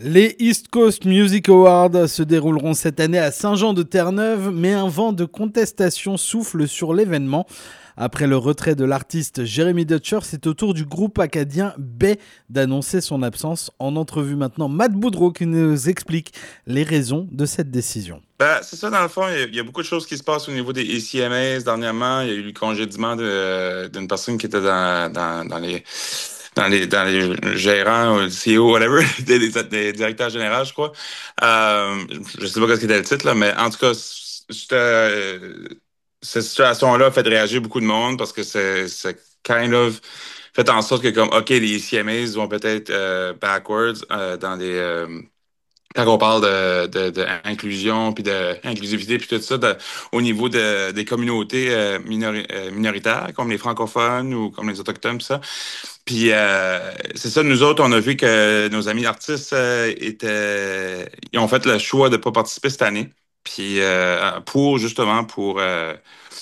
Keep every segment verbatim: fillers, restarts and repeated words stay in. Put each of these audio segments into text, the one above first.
Les East Coast Music Awards se dérouleront cette année à Saint-Jean-de-Terre-Neuve, mais un vent de contestation souffle sur l'événement. Après le retrait de l'artiste Jeremy Dutcher, c'est au tour du groupe acadien Bay d'annoncer son absence. En entrevue maintenant, Matt Boudreau qui nous explique les raisons de cette décision. Ben, c'est ça, dans le fond, il y, a, il y a beaucoup de choses qui se passent au niveau des E C M As. Dernièrement, il y a eu le congédiement de, d'une personne qui était dans, dans, dans les dans les dans les gérants, ou le C E O, whatever, des, des, des directeurs généraux, je crois. Euh, je sais pas ce qu'était le titre, là, mais en tout cas, c'était, euh, cette situation-là a fait réagir beaucoup de monde parce que c'est, c'est kind of fait en sorte que, comme, OK, les E C M As vont peut-être euh, backwards euh, dans les... Euh, quand on parle de, de, de inclusion puis de inclusivité puis tout ça de, au niveau de, des communautés euh, minori- euh, minoritaires comme les francophones ou comme les autochtones tout ça. Puis euh, c'est ça, nous autres, on a vu que nos amis artistes euh, étaient ils ont fait le choix de pas participer cette année. Puis euh, pour justement pour euh,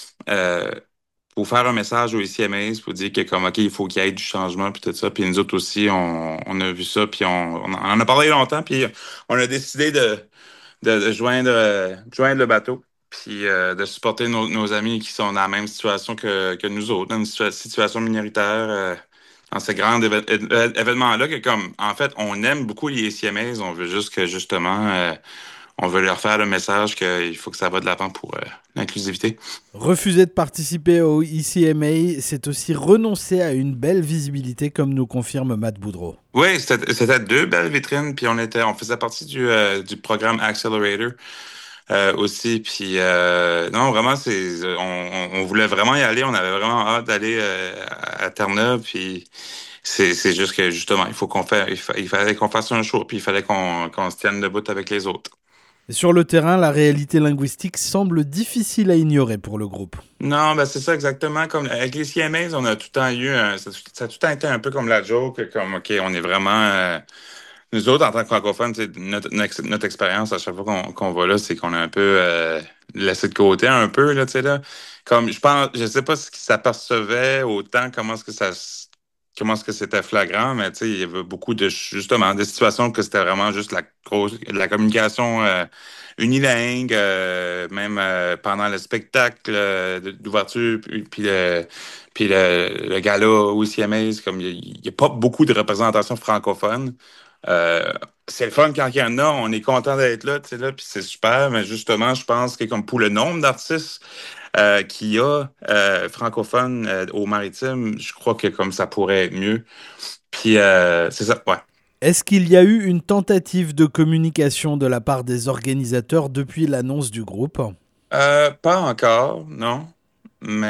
euh, pour faire un message aux I C M As, pour dire que comme OK, il faut qu'il y ait du changement, puis tout ça. Puis nous autres aussi, on, on a vu ça, puis on, on en a parlé longtemps, puis on a décidé de, de, de joindre, euh, joindre le bateau, puis euh, de supporter nos, nos amis qui sont dans la même situation que, que nous autres, dans une situa- situation minoritaire, euh, dans ces grands éve- é- événements-là, que comme, en fait, on aime beaucoup les I C M As, on veut juste que, justement, euh, on veut leur faire le message qu'il faut que ça va de l'avant pour euh, l'inclusivité. Refuser de participer au E C M A, c'est aussi renoncer à une belle visibilité, comme nous confirme Matt Boudreau. Oui, c'était c'était deux belles vitrines, puis on était, on faisait partie du, euh, du programme Accelerator euh, aussi, puis euh, non, vraiment, c'est, on, on on voulait vraiment y aller, on avait vraiment hâte d'aller euh, à Terre-Neuve, puis c'est, c'est juste que justement, il faut qu'on fait, il, fa- il fallait qu'on fasse un show, puis il fallait qu'on qu'on se tienne debout avec les autres. Sur le terrain, la réalité linguistique semble difficile à ignorer pour le groupe. Non, ben c'est ça exactement comme avec les C M As, on a tout le temps eu, un- ça, ça a tout le temps été un peu comme la joke, comme OK, on est vraiment euh, nous autres, en tant que francophones, c'est notre, notre, notre expérience à chaque fois qu'on qu'on va là, c'est qu'on est un peu euh, laissé de côté un peu, là, tu sais, là. Comme, je pense, je sais pas ce qui s'apercevait autant, comment est-ce que ça, s- comment est-ce que c'était flagrant, mais tu sais, il y avait beaucoup de, justement, des situations que c'était vraiment juste la grosse, la communication euh, unilingue, euh, même euh, pendant le spectacle euh, d'ouverture, puis, puis le, puis le, le gala au C M A, c'est comme, il n'y a, pas beaucoup de représentation francophone. Euh, c'est le fun quand il y en a, on est content d'être là, tu sais, là, puis c'est super, mais justement, je pense que comme pour le nombre d'artistes euh, qu'il y a euh, francophones euh, au maritime, je crois que comme ça pourrait être mieux. Puis euh, c'est ça, ouais. Est-ce qu'il y a eu une tentative de communication de la part des organisateurs depuis l'annonce du groupe ? Euh, pas encore, non. Mais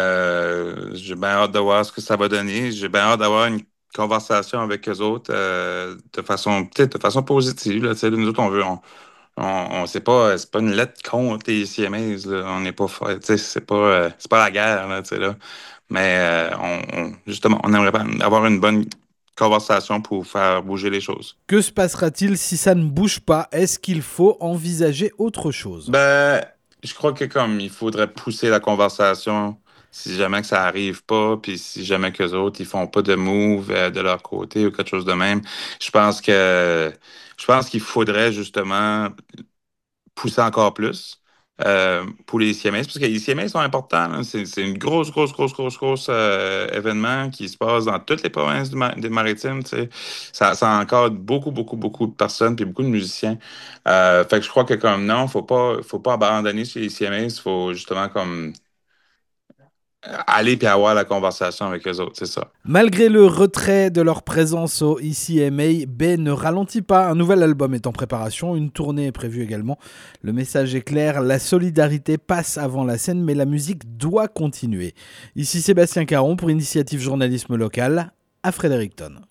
euh, j'ai bien hâte de voir ce que ça va donner. J'ai bien hâte d'avoir une conversation avec eux autres euh, de façon, peut-être de façon positive. Là, tu sais, nous autres, on veut, on, on, on sait pas, c'est pas une lettre contre les C M As. Là. On n'est pas, fa- tu sais, c'est pas, euh, c'est pas la guerre, là, tu sais, là. Mais euh, on, on- justement, on aimerait pas avoir une bonne conversation pour faire bouger les choses. Que se passera-t-il si ça ne bouge pas ? Est-ce qu'il faut envisager autre chose ? Ben, je crois que comme il faudrait pousser la conversation si jamais que ça arrive pas, puis si jamais que les autres ils font pas de move euh, de leur côté ou quelque chose de même, je pense que je pense qu'il faudrait justement pousser encore plus euh, pour les C M S, parce que les C M S sont importants. Là. C'est, c'est une grosse, grosse, grosse, grosse, grosse euh, événement qui se passe dans toutes les provinces du ma- des maritimes. Tu sais. Ça, ça encadre beaucoup, beaucoup, beaucoup de personnes puis beaucoup de musiciens. Euh, fait que je crois que comme non, faut pas, faut pas abandonner chez les C M S. Faut justement comme aller puis avoir la conversation avec les autres. C'est ça. Malgré le retrait de leur présence au E C M A, Bay ne ralentit pas. Un nouvel album est en préparation, une tournée est prévue également. Le message est clair, la solidarité passe avant la scène, mais la musique doit continuer. Ici Sébastien Caron pour Initiative Journalisme Local à Fredericton.